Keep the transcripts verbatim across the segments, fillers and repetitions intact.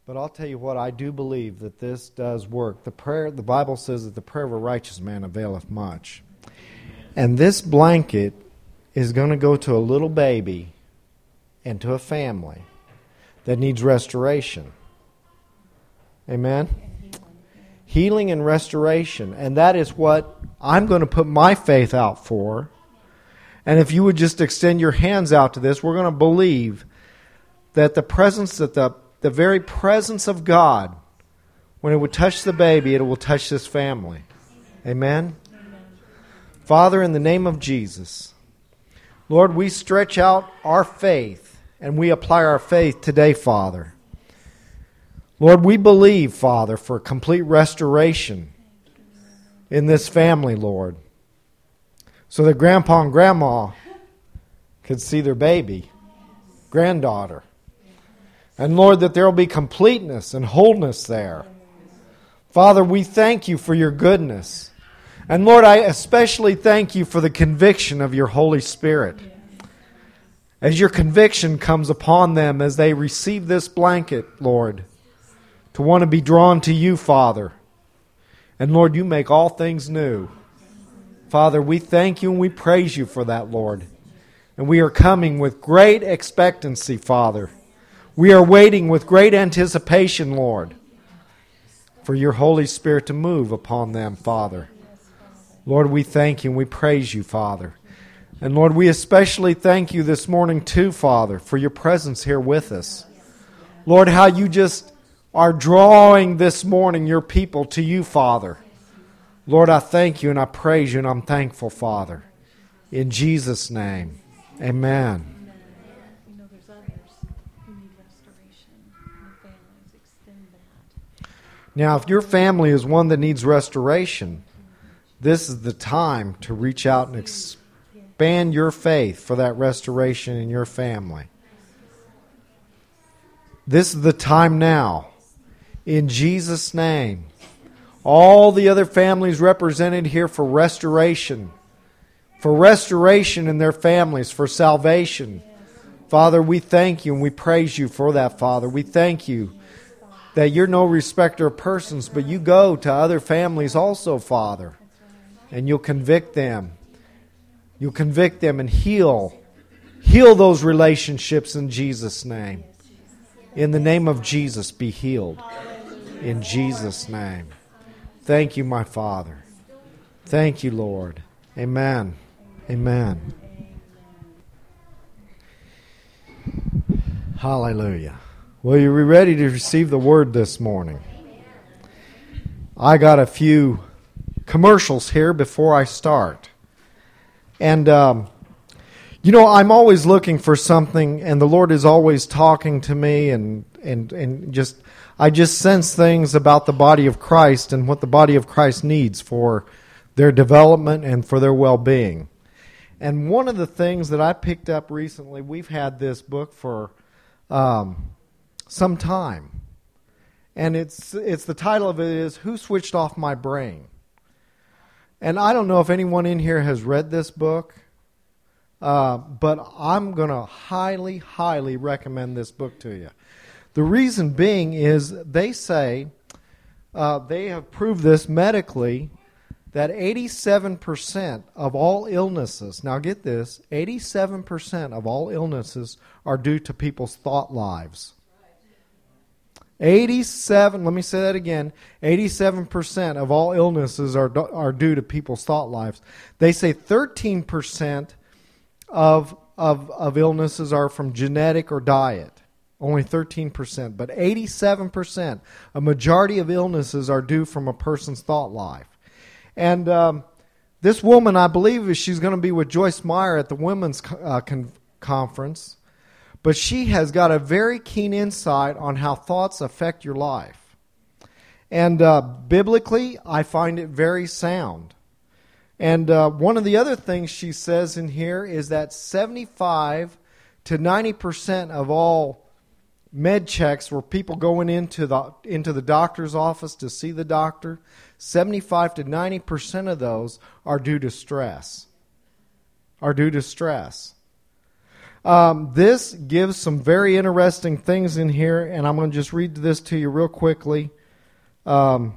But I'll tell you what, I do believe that this does work. The prayer, the Bible says that the prayer of a righteous man availeth much. And this blanket is going to go to a little baby and to a family that needs restoration. Amen? Healing and restoration. And that is what I'm going to put my faith out for. And if you would just extend your hands out to this, we're going to believe that the presence, that the, the very presence of God, when it would touch the baby, it will touch this family. Amen? Amen. Father, in the name of Jesus, Lord, we stretch out our faith and we apply our faith today, Father. Lord, we believe, Father, for complete restoration in this family, Lord, so that Grandpa and Grandma could see their baby, granddaughter. And Lord, that there will be completeness and wholeness there. Father, we thank you for your goodness. And Lord, I especially thank you for the conviction of your Holy Spirit. As your conviction comes upon them as they receive this blanket, Lord, to want to be drawn to you, Father. And Lord, you make all things new. Father, we thank you and we praise you for that, Lord. And we are coming with great expectancy, Father. We are waiting with great anticipation, Lord, for your Holy Spirit to move upon them, Father. Lord, we thank you and we praise you, Father. And Lord, we especially thank you this morning too, Father, for your presence here with us. Lord, how you just are drawing this morning your people to you, Father. Lord, I thank you and I praise you and I'm thankful, Father. In Jesus' name, amen. You know, there's others who need restoration. Your families extend that. Now, if your family is one that needs restoration, this is the time to reach out and expand your faith for that restoration in your family. This is the time now. In Jesus' name. All the other families represented here for restoration. For restoration in their families, for salvation. Father, we thank you and we praise you for that, Father. We thank you that you're no respecter of persons, but you go to other families also, Father. And you'll convict them. You'll convict them and heal. Heal those relationships in Jesus' name. In the name of Jesus, be healed. In Jesus' name. Thank you, my Father. Thank you, Lord. Amen. Amen. Hallelujah. Well, are you ready to receive the word this morning? I got a few commercials here before I start. And, um, you know, I'm always looking for something, and the Lord is always talking to me, and, and, and just, I just sense things about the body of Christ and what the body of Christ needs for their development and for their well-being. And one of the things that I picked up recently, we've had this book for um, some time. And it's it's the title of it is, Who Switched Off My Brain? And I don't know if anyone in here has read this book, uh, but I'm going to highly, highly recommend this book to you. The reason being is they say, uh, they have proved this medically, that eighty-seven percent of all illnesses, now get this, eighty-seven percent of all illnesses are due to people's thought lives. eighty-seven, let me say that again, eighty-seven percent of all illnesses are are due to people's thought lives. They say thirteen percent of, of, of illnesses are from genetic or diet. Only thirteen percent. But eighty-seven percent, a majority of illnesses are due from a person's thought life. And um, this woman, I believe, she's going to be with Joyce Meyer at the women's uh, con- conference. But she has got a very keen insight on how thoughts affect your life. And uh, biblically, I find it very sound. And uh, one of the other things she says in here is that seventy-five to ninety percent of all med checks where people going into the into the doctor's office to see the doctor, seventy-five to ninety percent of those are due to stress. Are due to stress. Um, this gives some very interesting things in here, and I'm going to just read this to you real quickly. Um,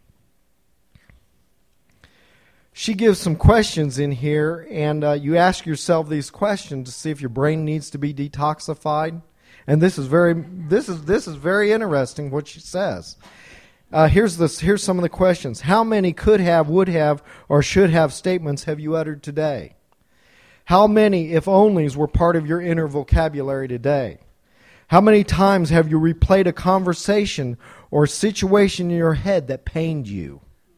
she gives some questions in here, and uh, you ask yourself these questions to see if your brain needs to be detoxified. And this is very, this is this is very interesting what she says. Uh, here's this. Here's some of the questions. How many could have, would have, or should have statements have you uttered today? How many if onlys were part of your inner vocabulary today? How many times have you replayed a conversation or situation in your head that pained you?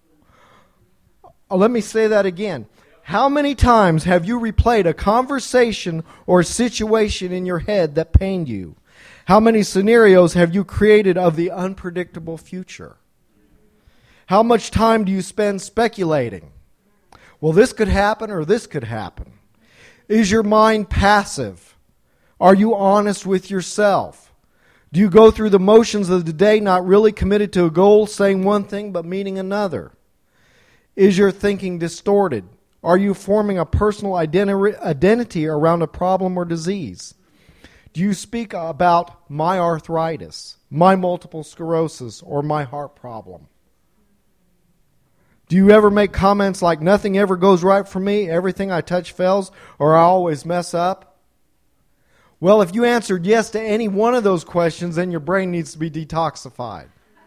Oh, let me say that again. How many times have you replayed a conversation or situation in your head that pained you? How many scenarios have you created of the unpredictable future? How much time do you spend speculating? Well, this could happen or this could happen. Is your mind passive? Are you honest with yourself? Do you go through the motions of the day not really committed to a goal, saying one thing but meaning another? Is your thinking distorted? Are you forming a personal identi- identity around a problem or disease? Do you speak about my arthritis, my multiple sclerosis, or my heart problem? Do you ever make comments like, nothing ever goes right for me, everything I touch fails, or I always mess up? Well, if you answered yes to any one of those questions, then your brain needs to be detoxified.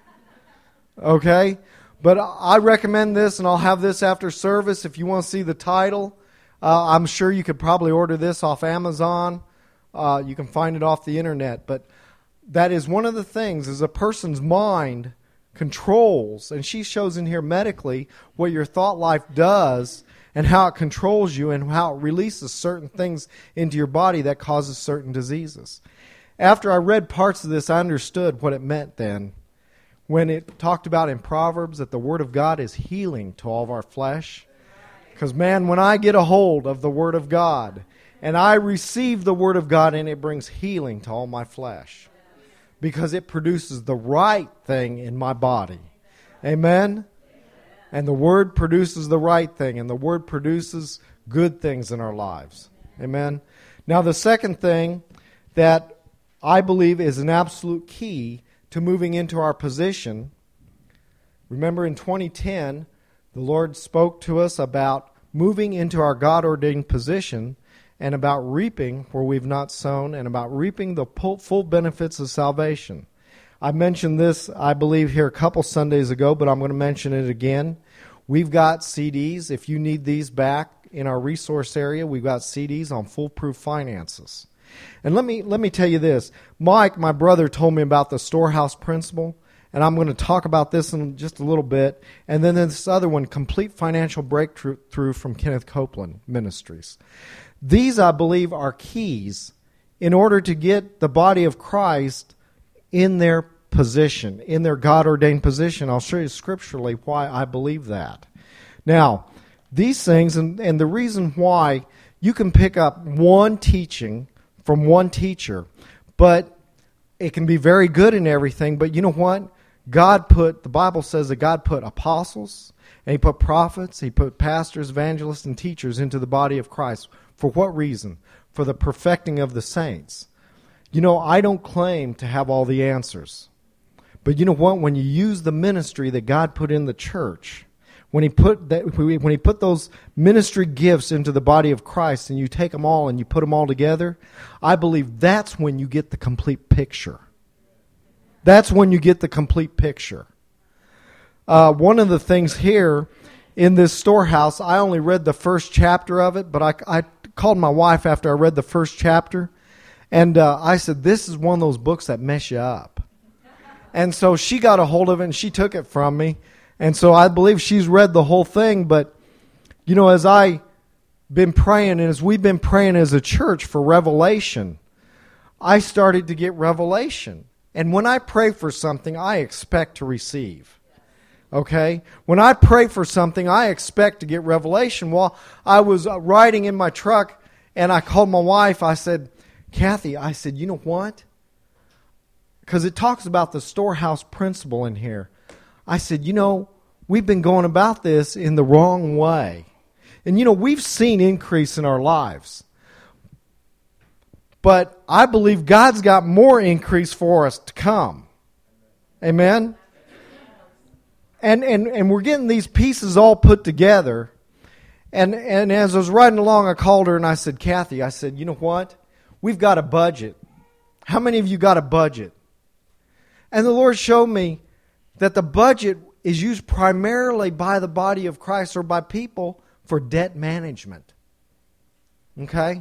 Okay? But I recommend this, and I'll have this after service if you want to see the title. Uh, I'm sure you could probably order this off Amazon. Uh, you can find it off the internet. But that is one of the things, is a person's mind controls, and she shows in here medically what your thought life does and how it controls you and how it releases certain things into your body that causes certain diseases. After I read parts of this, I understood what it meant then. When it talked about in Proverbs that the Word of God is healing to all of our flesh. Because, man, when I get a hold of the Word of God and I receive the Word of God, and it brings healing to all my flesh. Because it produces the right thing in my body. Amen? And the Word produces the right thing, and the Word produces good things in our lives. Amen? Now, the second thing that I believe is an absolute key to moving into our position. Remember in twenty ten, the Lord spoke to us about moving into our God-ordained position and about reaping where we've not sown and about reaping the full benefits of salvation. I mentioned this, I believe, here a couple Sundays ago, but I'm going to mention it again. We've got C Ds. If you need these back in our resource area, we've got C Ds on foolproof finances. And let me let me tell you this. Mike, my brother, told me about the storehouse principle, and I'm going to talk about this in just a little bit. And then this other one, Complete Financial Breakthrough from Kenneth Copeland Ministries. These, I believe, are keys in order to get the body of Christ in their position, in their God-ordained position. I'll show you scripturally why I believe that. Now, these things, and, and the reason why, you can pick up one teaching from one teacher, but it can be very good in everything. But you know what? God put, the Bible says that God put apostles, and He put prophets, He put pastors, evangelists, and teachers into the body of Christ. For what reason? For the perfecting of the saints. You know, I don't claim to have all the answers. But you know what? When you use the ministry that God put in the church, when he put that, when he put those ministry gifts into the body of Christ, and you take them all and you put them all together, I believe that's when you get the complete picture. That's when you get the complete picture. Uh, one of the things here in this storehouse, I only read the first chapter of it, but I, I called my wife after I read the first chapter, and uh, I said, this is one of those books that mess you up. And so she got a hold of it, and she took it from me. And so I believe she's read the whole thing. But, you know, as I've been praying, and as we've been praying as a church for revelation, I started to get revelation. And when I pray for something, I expect to receive. Okay? When I pray for something, I expect to get revelation. Well, I was riding in my truck, and I called my wife. I said, Kathy, I said, you know what? Because it talks about the storehouse principle in here. I said, you know, we've been going about this in the wrong way. And, you know, we've seen increase in our lives. But I believe God's got more increase for us to come. Amen? And and, and we're getting these pieces all put together. And, and as I was riding along, I called her and I said, Kathy, I said, you know what? We've got a budget. How many of you got a budget? And the Lord showed me that the budget is used primarily by the body of Christ or by people for debt management. Okay?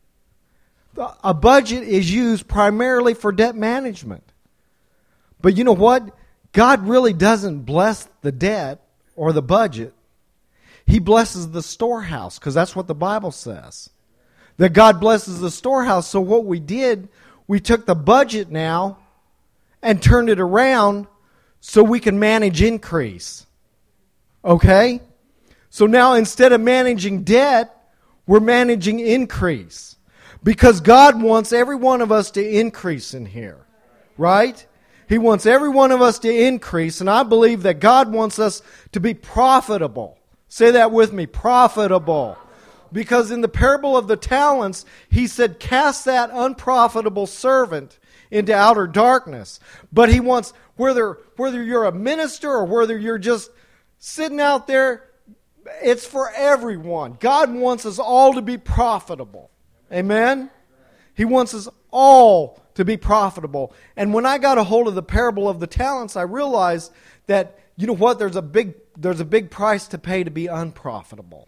A budget is used primarily for debt management. But you know what? God really doesn't bless the debt or the budget. He blesses the storehouse, because that's what the Bible says. That God blesses the storehouse. So what we did, we took the budget now and turned it around so we can manage increase. Okay? So now instead of managing debt, we're managing increase. Because God wants every one of us to increase in here. Right? He wants every one of us to increase. And I believe that God wants us to be profitable. Say that with me, profitable. Because in the parable of the talents, He said, cast that unprofitable servant into outer darkness. But He wants, whether, whether you're a minister or whether you're just sitting out there, it's for everyone. God wants us all to be profitable. Amen? He wants us all to be profitable. And when I got a hold of the parable of the talents, I realized that, you know what, there's a big there's a big price to pay to be unprofitable.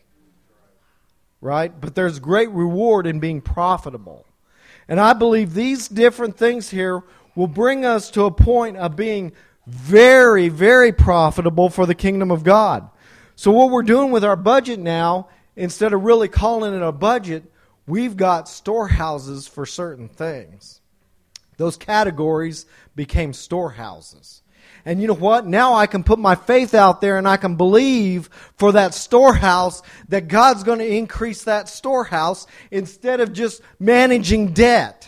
Right? But there's great reward in being profitable. And I believe these different things here will bring us to a point of being very, very profitable for the kingdom of God. So what we're doing with our budget now, instead of really calling it a budget, we've got storehouses for certain things. Those categories became storehouses. And you know what? Now I can put my faith out there and I can believe for that storehouse that God's going to increase that storehouse instead of just managing debt.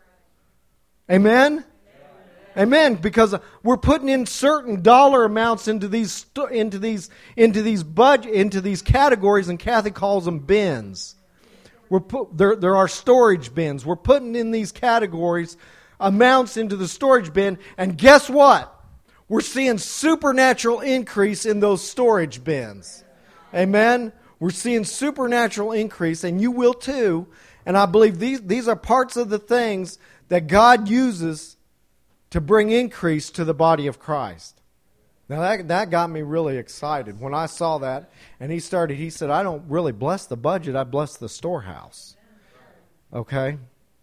Amen? Amen. Because we're putting in certain dollar amounts into these into these into these budget into these categories, and Kathy calls them bins. We're put there. There are storage bins. We're putting in these categories amounts into the storage bin, and guess what? We're seeing supernatural increase in those storage bins. Amen? We're seeing supernatural increase, and you will too. And I believe these, these are parts of the things that God uses to bring increase to the body of Christ. Now that, that got me really excited when I saw that. And he started, he said, I don't really bless the budget, I bless the storehouse. Okay?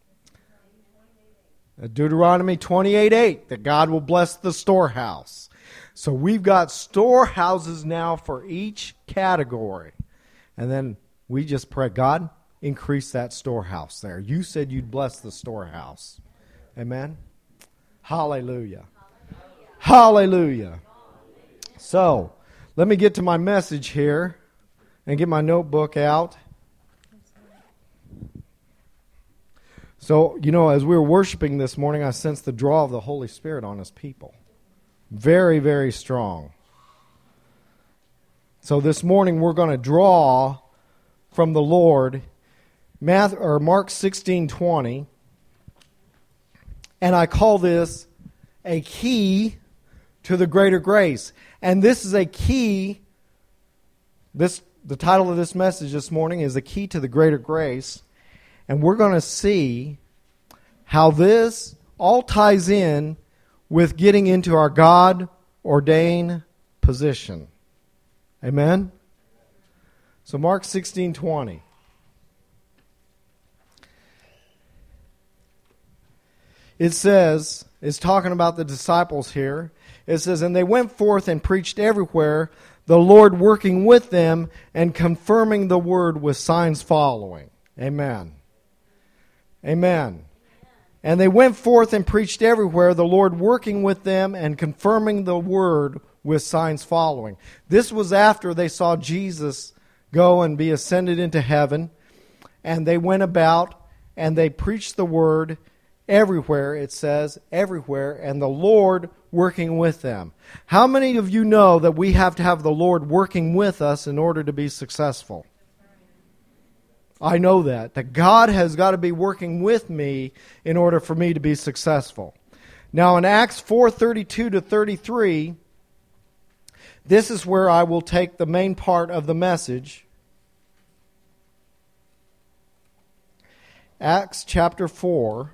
Deuteronomy twenty-eight eight, that God will bless the storehouse. So we've got storehouses now for each category. And then we just pray, God, increase that storehouse there. You said you'd bless the storehouse. Amen? Hallelujah. Hallelujah. So, let me get to my message here and get my notebook out. So, you know, as we were worshiping this morning, I sensed the draw of the Holy Spirit on His people. Very, very strong. So this morning we're going to draw from the Lord Matthew, or Mark sixteen twenty. And I call this a key to the greater grace. And this is a key, this the title of this message this morning is a key to the greater grace. And we're going to see how this all ties in with getting into our God-ordained position. Amen? So Mark sixteen twenty. It says, it's talking about the disciples here. It says, and they went forth and preached everywhere, the Lord working with them and confirming the word with signs following. Amen. Amen. And they went forth and preached everywhere, the Lord working with them and confirming the word with signs following. This was after they saw Jesus go and be ascended into heaven. And they went about and they preached the word everywhere, it says, everywhere, and the Lord working with them. How many of you know that we have to have the Lord working with us in order to be successful? I know that. That God has got to be working with me in order for me to be successful. Now in Acts four thirty-two to thirty-three, this is where I will take the main part of the message. Acts chapter four,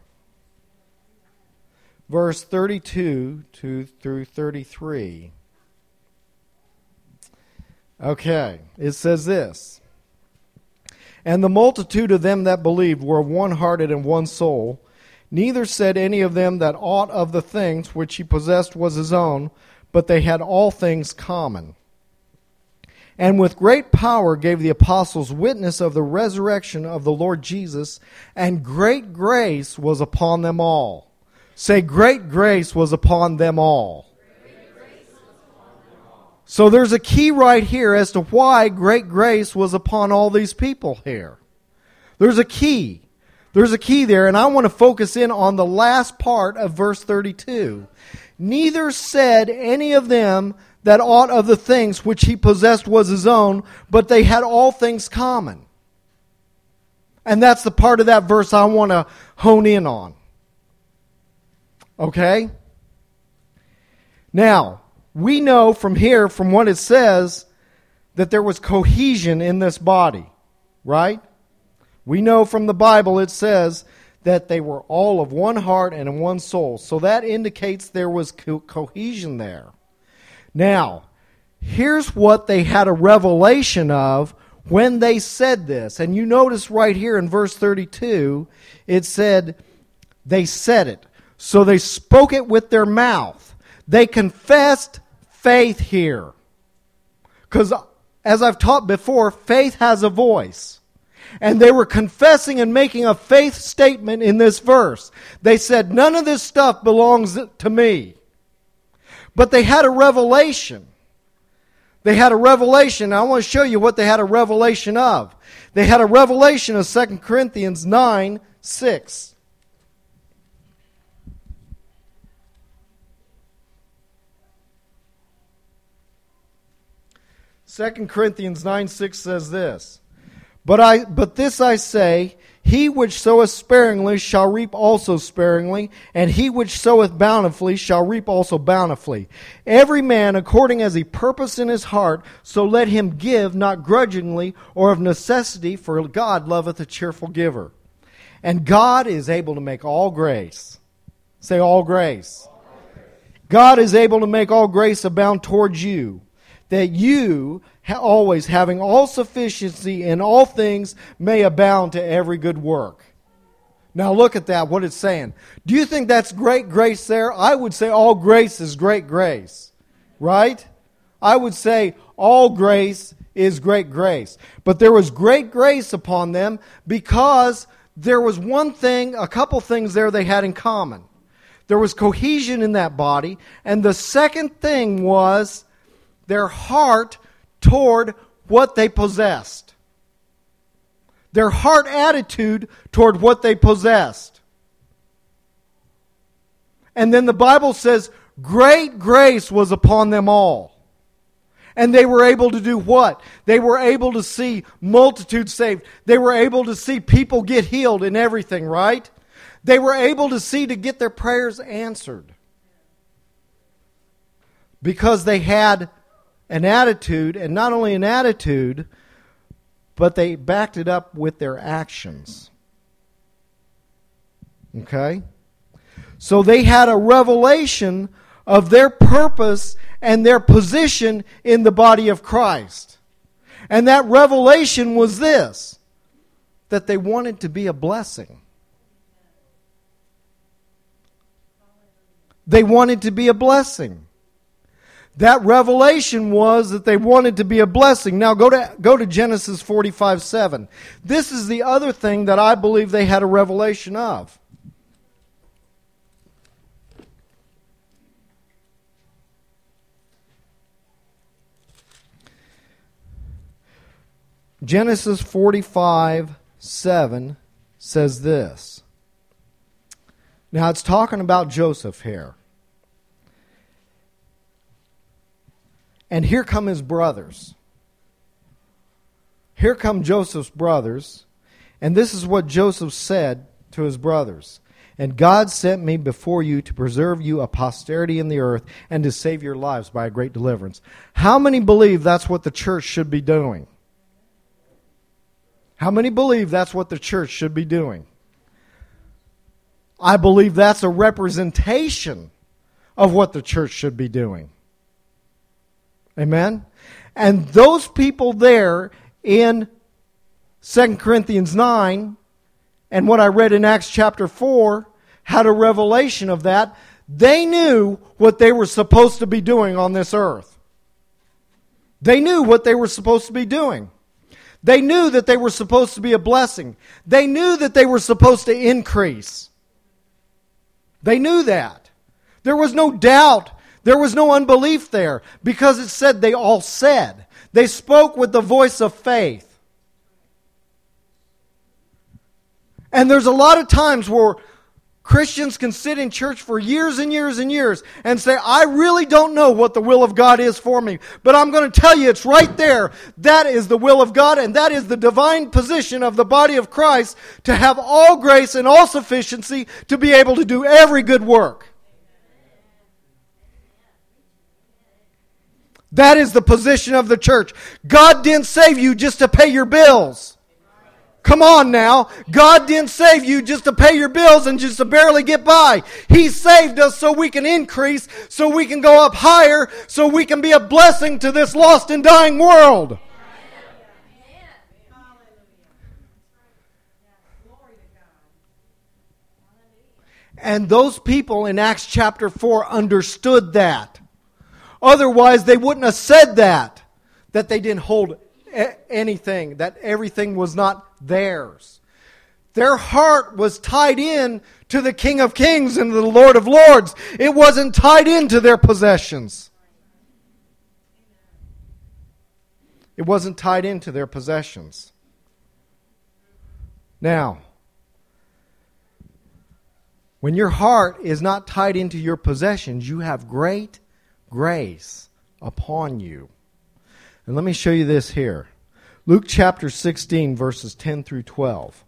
verse thirty-two to through thirty-three. Okay, it says this. And the multitude of them that believed were one-hearted and one soul. Neither said any of them that aught of the things which he possessed was his own, but they had all things common. And with great power gave the apostles witness of the resurrection of the Lord Jesus, and great grace was upon them all. Say, great grace was upon them all. So there's a key right here as to why great grace was upon all these people here. There's a key. There's a key there, and I want to focus in on the last part of verse thirty-two. Neither said any of them that aught of the things which he possessed was his own, but they had all things common. And that's the part of that verse I want to hone in on. Okay? Now, we know from here, from what it says, that there was cohesion in this body, right? We know from the Bible it says that they were all of one heart and in one soul. So that indicates there was co- cohesion there. Now, here's what they had a revelation of when they said this. And you notice right here in verse thirty-two, it said, they said it. So they spoke it with their mouth. They confessed faith here. Because as I've taught before, faith has a voice. And they were confessing and making a faith statement in this verse. They said, none of this stuff belongs to me. But they had a revelation. They had a revelation. I want to show you what they had a revelation of. They had a revelation of Second Corinthians nine six. Second Corinthians nine six says this. But I, but this I say, he which soweth sparingly shall reap also sparingly, and he which soweth bountifully shall reap also bountifully. Every man according as he purposed in his heart, so let him give, not grudgingly or of necessity, for God loveth a cheerful giver. And God is able to make all grace. Say all grace. All grace. God is able to make all grace abound towards you, that you, always having all sufficiency in all things, may abound to every good work. Now look at that, what it's saying. Do you think that's great grace there? I would say all grace is great grace. Right? I would say all grace is great grace. But there was great grace upon them because there was one thing, a couple things there they had in common. There was cohesion in that body. And the second thing was their heart toward what they possessed. Their heart attitude toward what they possessed. And then the Bible says, great grace was upon them all. And they were able to do what? They were able to see multitudes saved. They were able to see people get healed and everything, right? They were able to see to get their prayers answered. Because they had an attitude, and not only an attitude, but they backed it up with their actions. Okay? So they had a revelation of their purpose and their position in the body of Christ. And that revelation was this, that they wanted to be a blessing. They wanted to be a blessing. That revelation was that they wanted to be a blessing. Now go to go to Genesis forty-five seven. This is the other thing that I believe they had a revelation of. Genesis forty-five seven says this. Now it's talking about Joseph here. And here come his brothers. Here come Joseph's brothers. And this is what Joseph said to his brothers. And God sent me before you to preserve you a posterity in the earth and to save your lives by a great deliverance. How many believe that's what the church should be doing? How many believe that's what the church should be doing? I believe that's a representation of what the church should be doing. Amen? And those people there in Second Corinthians nine, and what I read in Acts chapter four, had a revelation of that. They knew what they were supposed to be doing on this earth. They knew what they were supposed to be doing. They knew that they were supposed to be a blessing. They knew that they were supposed to increase. They knew that. There was no doubt. There was no unbelief there, because it said they all said. They spoke with the voice of faith. And there's a lot of times where Christians can sit in church for years and years and years and say, I really don't know what the will of God is for me, but I'm going to tell you it's right there. That is the will of God, and that is the divine position of the body of Christ, to have all grace and all sufficiency to be able to do every good work. That is the position of the church. God didn't save you just to pay your bills. Come on now. God didn't save you just to pay your bills and just to barely get by. He saved us so we can increase, so we can go up higher, so we can be a blessing to this lost and dying world. And those people in Acts chapter four understood that. Otherwise, they wouldn't have said that, that they didn't hold anything, that everything was not theirs. Their heart was tied in to the King of Kings and the Lord of Lords. It wasn't tied into their possessions. It wasn't tied into their possessions. Now, when your heart is not tied into your possessions, you have great grace upon you. And let me show you this here. Luke chapter sixteen, verses ten through twelve.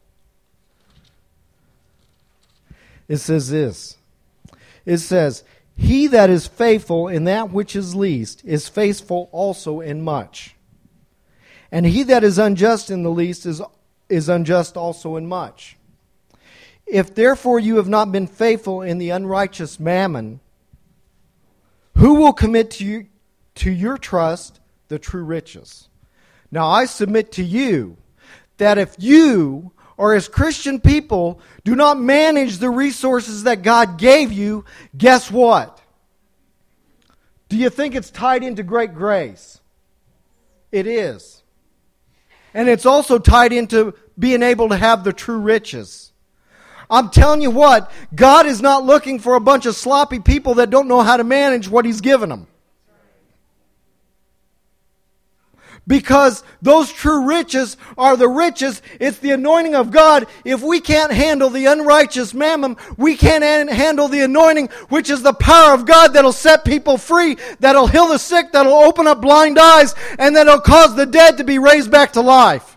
It says this. It says, He that is faithful in that which is least is faithful also in much. And he that is unjust in the least is, is unjust also in much. If therefore you have not been faithful in the unrighteous mammon, who will commit to you, to your trust the true riches? Now I submit to you that if you, or as Christian people, do not manage the resources that God gave you, guess what? Do you think it's tied into great grace? It is. And it's also tied into being able to have the true riches. I'm telling you what, God is not looking for a bunch of sloppy people that don't know how to manage what He's given them. Because those true riches are the riches. It's the anointing of God. If we can't handle the unrighteous mammon, we can't handle the anointing, which is the power of God that'll set people free, that'll heal the sick, that'll open up blind eyes, and that'll cause the dead to be raised back to life.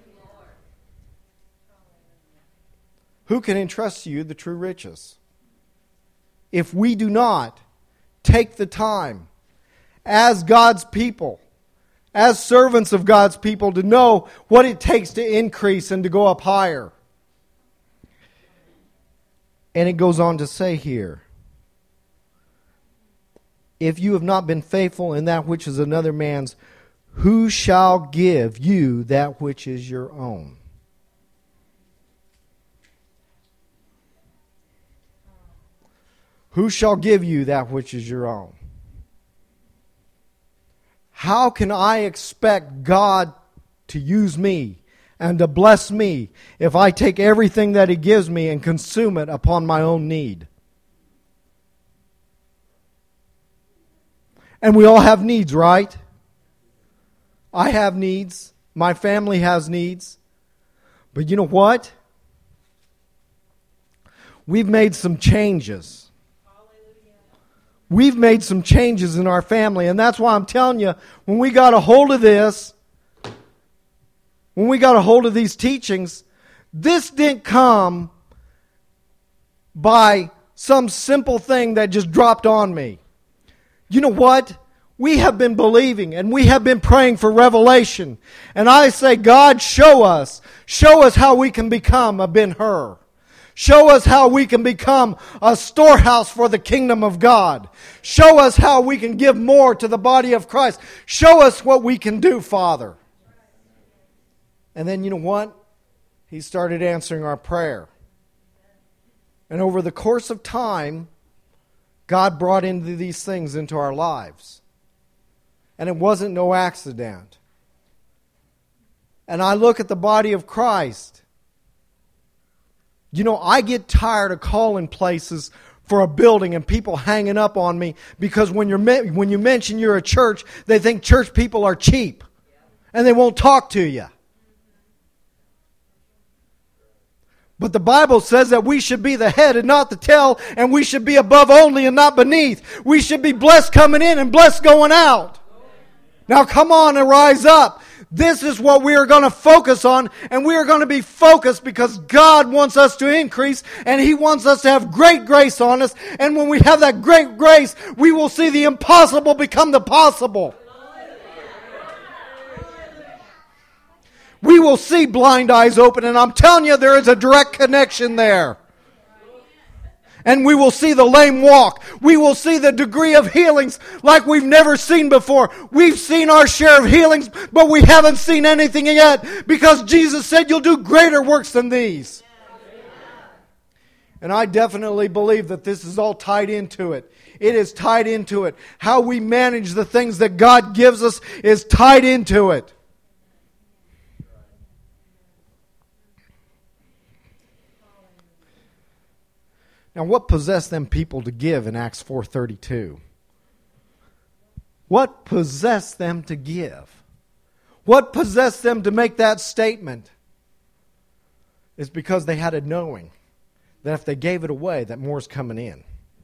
Who can entrust to you the true riches? If we do not take the time as God's people, as servants of God's people, to know what it takes to increase and to go up higher. And it goes on to say here, if you have not been faithful in that which is another man's, who shall give you that which is your own? Who shall give you that which is your own? How can I expect God to use me and to bless me if I take everything that He gives me and consume it upon my own need? And we all have needs, right? I have needs. My family has needs. But you know what? We've made some changes. We've made some changes in our family, and that's why I'm telling you, when we got a hold of this, when we got a hold of these teachings, This didn't come by some simple thing that just dropped on me. You know what? We have been believing and we have been praying for revelation. And I say, God, show us. Show us how we can become a Ben-Hur. Show us how we can become a storehouse for the kingdom of God. Show us how we can give more to the body of Christ. Show us what we can do, Father. And then you know what? He started answering our prayer. And over the course of time, God brought into these things into our lives. And it wasn't no accident. And I look at the body of Christ. You know, I get tired of calling places for a building and people hanging up on me because when you're when you mention you're a church, they think church people are cheap and they won't talk to you. But the Bible says that we should be the head and not the tail, and we should be above only and not beneath. We should be blessed coming in and blessed going out. Now come on and rise up. This is what we are going to focus on, and we are going to be focused because God wants us to increase, and He wants us to have great grace on us. And when we have that great grace, we will see the impossible become the possible. We will see blind eyes open, and I'm telling you, there is a direct connection there. And we will see the lame walk. We will see the degree of healings like we've never seen before. We've seen our share of healings, but we haven't seen anything yet because Jesus said you'll do greater works than these. And I definitely believe that this is all tied into it. It is tied into it. How we manage the things that God gives us is tied into it. Now, what possessed them people to give in Acts four thirty-two? What possessed them to give? What possessed them to make that statement? It's because they had a knowing that if they gave it away, that more is coming in.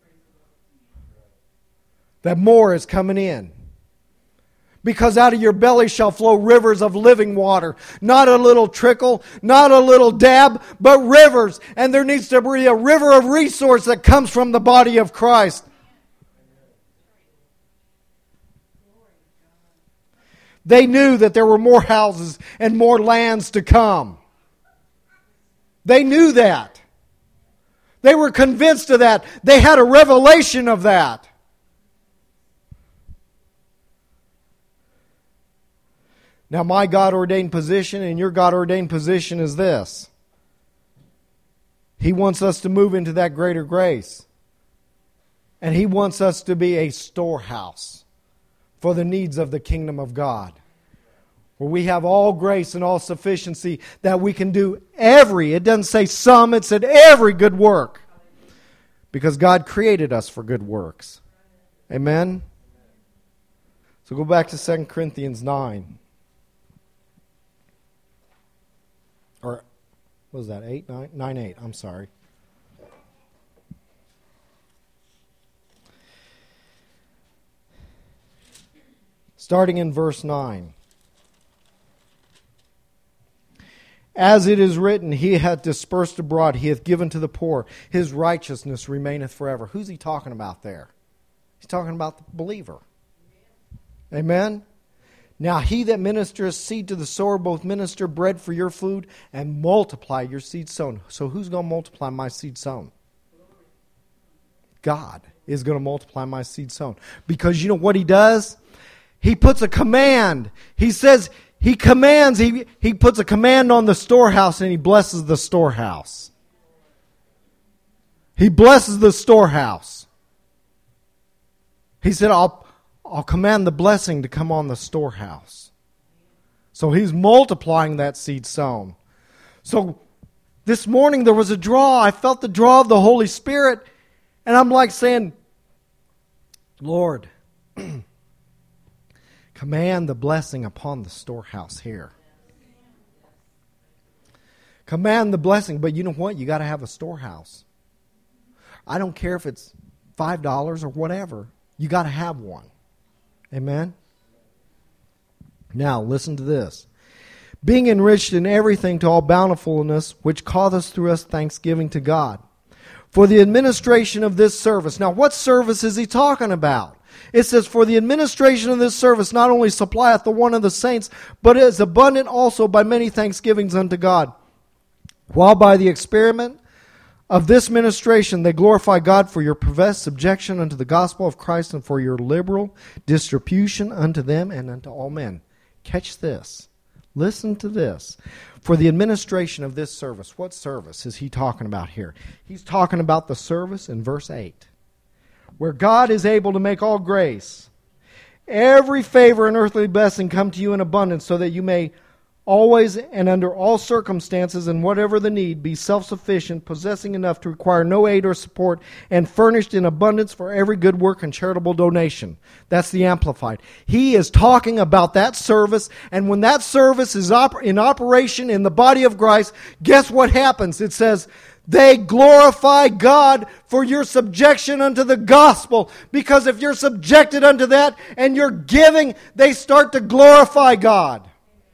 That more is coming in. Because out of your belly shall flow rivers of living water. Not a little trickle, not a little dab, but rivers. And there needs to be a river of resource that comes from the body of Christ. They knew that there were more houses and more lands to come. They knew that. They were convinced of that. They had a revelation of that. Now, my God-ordained position and your God-ordained position is this. He wants us to move into that greater grace. And He wants us to be a storehouse for the needs of the kingdom of God. Where we have all grace and all sufficiency that we can do every, it doesn't say some, it said every good work. Because God created us for good works. Amen? So go back to Second Corinthians nine. Or, what was that, eight, nine? nine, eight, I'm sorry. Starting in verse nine. As it is written, He hath dispersed abroad, He hath given to the poor, His righteousness remaineth forever. Who's He talking about there? He's talking about the believer. Amen? Now he that ministereth seed to the sower both minister bread for your food and multiply your seed sown. So who's going to multiply my seed sown? God is going to multiply my seed sown. Because you know what He does? He puts a command. He says, He commands, he, he puts a command on the storehouse and He blesses the storehouse. He blesses the storehouse. He said, I'll I'll command the blessing to come on the storehouse. So He's multiplying that seed sown. So this morning there was a draw. I felt the draw of the Holy Spirit. And I'm like saying, Lord, command the blessing upon the storehouse here. Command the blessing. But you know what? You got to have a storehouse. I don't care if it's five dollars or whatever. You got to have one. Amen? Now, listen to this. being enriched in everything to all bountifulness, which causeth through us thanksgiving to God. For the administration of this service. Now, what service is he talking about? It says, for the administration of this service not only supplieth the one of the saints, but is abundant also by many thanksgivings unto God. While by the experiment of this ministration they glorify God for your professed subjection unto the gospel of Christ and for your liberal distribution unto them and unto all men. Catch this. Listen to this. For the administration of this service. What service is he talking about here? He's talking about the service in verse eight. Where God is able to make all grace, every favor and earthly blessing come to you in abundance, so that you may always and under all circumstances and whatever the need be self-sufficient, possessing enough to require no aid or support, and furnished in abundance for every good work and charitable donation. That's the Amplified. He is talking about that service, and when that service is op- in operation in the body of Christ, guess what happens? It says, they glorify God for your subjection unto the gospel. Because if you're subjected unto that and you're giving, they start to glorify God.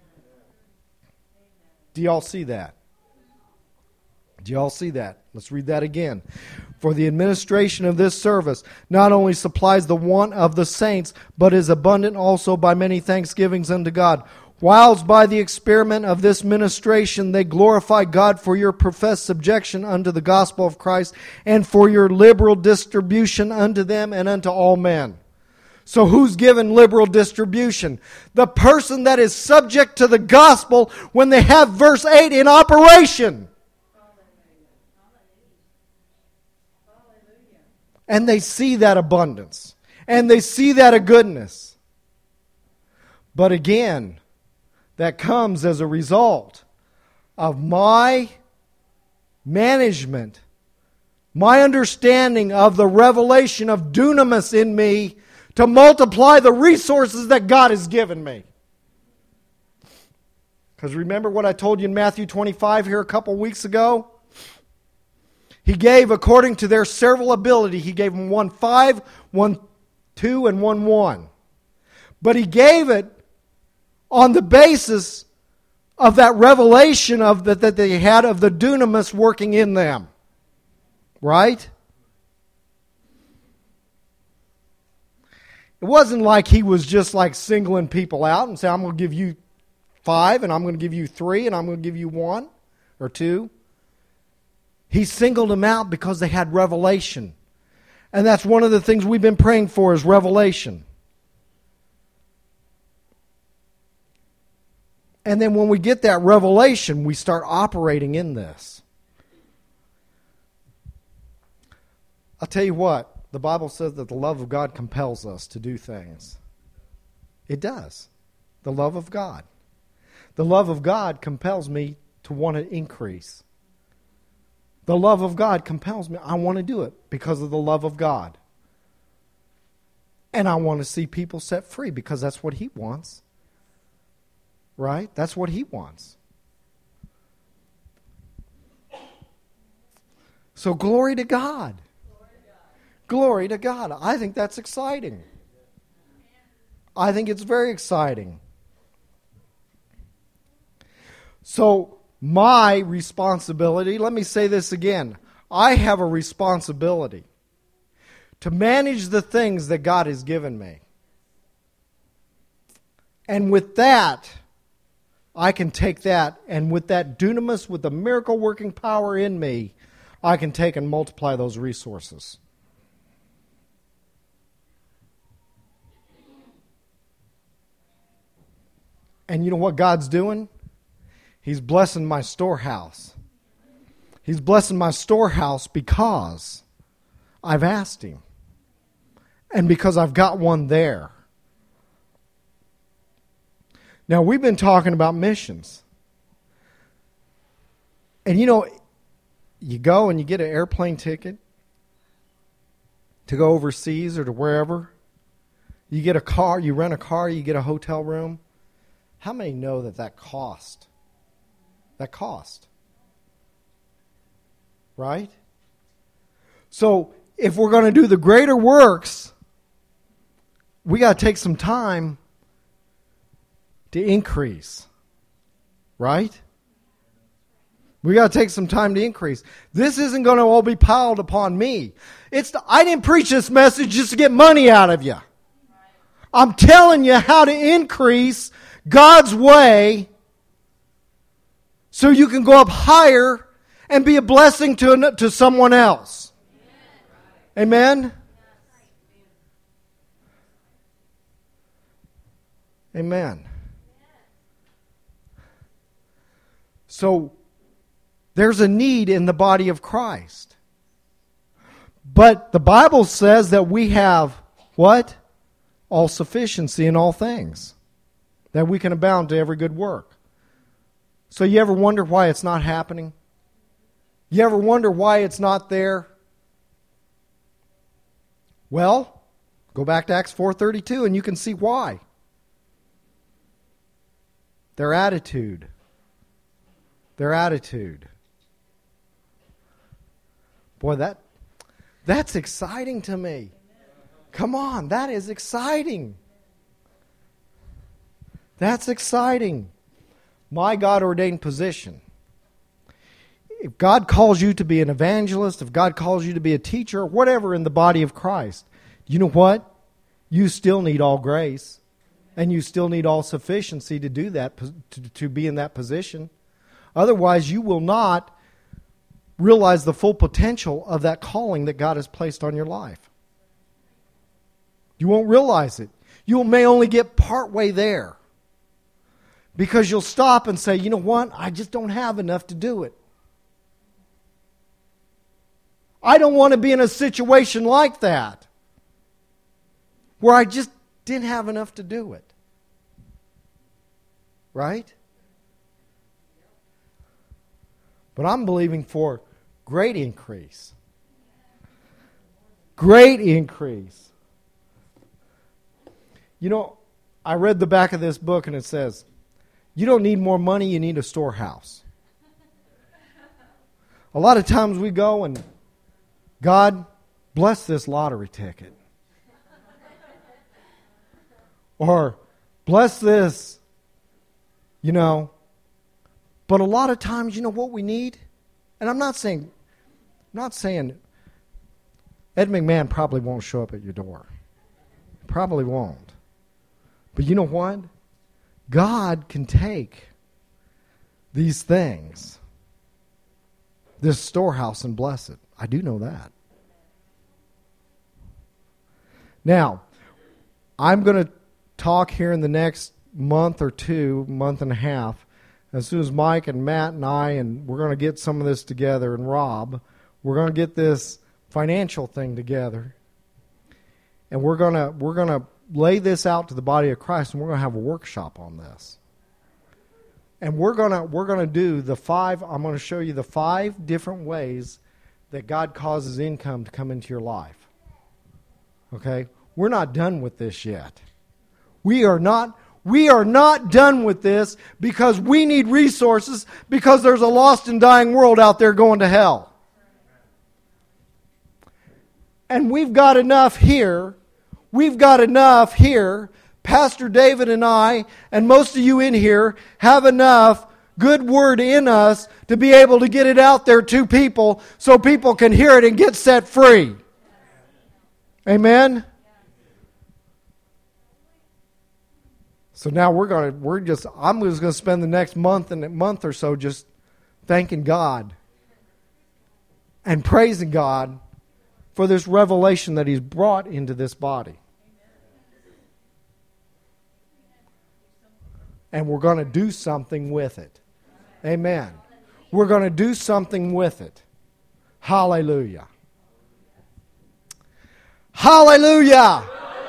Do y'all see that? Do y'all see that? Let's read that again. For the administration of this service not only supplies the want of the saints, but is abundant also by many thanksgivings unto God. Whilst by the experiment of this ministration they glorify God for your professed subjection unto the gospel of Christ and for your liberal distribution unto them and unto all men. So who's given liberal distribution? The person that is subject to the gospel when they have verse eight in operation. And they see that abundance. And they see that goodness. But again, that comes as a result of my management, my understanding of the revelation of dunamis in me to multiply the resources that God has given me. Because remember what I told you in Matthew twenty-five here a couple weeks ago? He gave according to their several ability. He gave them one five, one two, and one one. But he gave it on the basis of that revelation of the, that they had of the dunamis working in them. Right? It wasn't like he was just like singling people out and saying, I'm going to give you five, and I'm going to give you three, and I'm going to give you one or two. He singled them out because they had revelation. And that's one of the things we've been praying for is revelation. And then when we get that revelation, we start operating in this. I'll tell you what, the Bible says that the love of God compels us to do things. It does. The love of God. The love of God compels me to want to increase. The love of God compels me. I want to do it because of the love of God. And I want to see people set free because that's what He wants. Right? That's what He wants. So glory to God. Glory to God. I think that's exciting. I think it's very exciting. So my responsibility, let me say this again. I have a responsibility to manage the things that God has given me. And with that, I can take that, and with that dunamis, with the miracle working power in me, I can take and multiply those resources. And you know what God's doing? He's blessing my storehouse. He's blessing my storehouse because I've asked Him. And because I've got one there. Now, we've been talking about missions. And you know, you go and you get an airplane ticket to go overseas or to wherever. You get a car, you rent a car, you get a hotel room. How many know that that cost? That cost. Right? So, if we're going to do the greater works, we got to take some time to increase. Right? We got to take some time to increase. This isn't going to all be piled upon me. It's the, I didn't preach this message just to get money out of you. I'm telling you how to increase God's way so you can go up higher and be a blessing to, to someone else. Amen? Amen. So, there's a need in the body of Christ. But the Bible says that we have, what? All sufficiency in all things. That we can abound to every good work. So you ever wonder why it's not happening? You ever wonder why it's not there? Well, go back to Acts four thirty-two and you can see why. Their attitude. Their attitude. Boy, that that's exciting to me. Come on, that is exciting. That's exciting. My God-ordained position. If God calls you to be an evangelist, if God calls you to be a teacher, whatever in the body of Christ, you know what? You still need all grace. And you still need all sufficiency to do that, to, to be in that position. Otherwise, you will not realize the full potential of that calling that God has placed on your life. You won't realize it. You may only get partway there. Because you'll stop and say, you know what? I just don't have enough to do it. I don't want to be in a situation like that. Where I just didn't have enough to do it. Right? But I'm believing for great increase. Great increase. You know, I read the back of this book and it says, you don't need more money, you need a storehouse. A lot of times we go and, God, bless this lottery ticket. Or, bless this, you know. But a lot of times, you know what we need? And I'm not saying, I'm not saying Ed McMahon probably won't show up at your door. Probably won't. But you know what? God can take these things, this storehouse, and bless it. I do know that. Now, I'm going to talk here in the next month or two, month and a half, as soon as Mike and Matt and I, and we're going to get some of this together, and Rob, we're going to get this financial thing together. And we're going to we're going to lay this out to the body of Christ, and we're going to have a workshop on this. And we're going to we're going to do the five, I'm going to show you the five different ways that God causes income to come into your life. Okay? We're not done with this yet. We are not we are not done with this because we need resources because there's a lost and dying world out there going to hell. And we've got enough here. We've got enough here. Pastor David and I, and most of you in here, have enough good word in us to be able to get it out there to people so people can hear it and get set free. Amen? So now we're going to, we're just, I'm just going to spend the next month and a month or so just thanking God and praising God for this revelation that He's brought into this body. And we're going to do something with it. Amen. We're going to do something with it. Hallelujah. Hallelujah.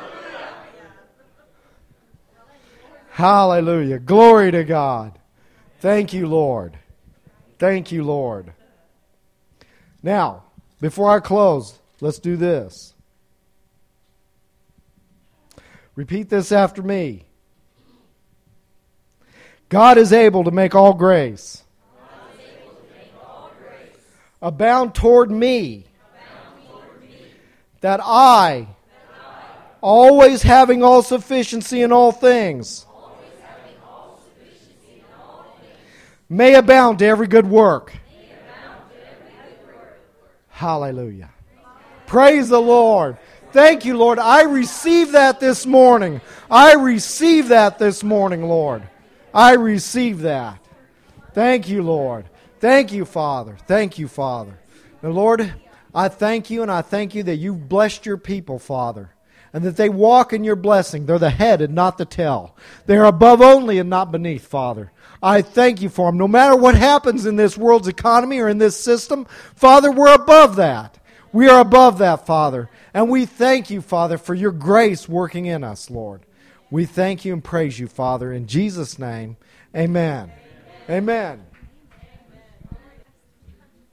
Hallelujah. Glory to God. Thank you, Lord. Thank you, Lord. Now, before I close, let's do this. Repeat this after me. God is able to make all grace, make all grace abound toward me, abound toward me that, I, that I, always having all sufficiency in all things, all sufficiency in all things may abound to every good work. Hallelujah. Praise the Lord. Thank you, Lord. I receive that this morning. I receive that this morning, Lord. I receive that. Thank you, Lord. Thank you, Father. Thank you, Father. Now, Lord, I thank you, and I thank you that you've blessed your people, Father, and that they walk in your blessing. They're the head and not the tail. They're above only and not beneath, Father. I thank you for them. No matter what happens in this world's economy or in this system, Father, we're above that. We are above that, Father. And we thank you, Father, for your grace working in us, Lord. We thank you and praise you, Father. In Jesus' name, amen. Amen.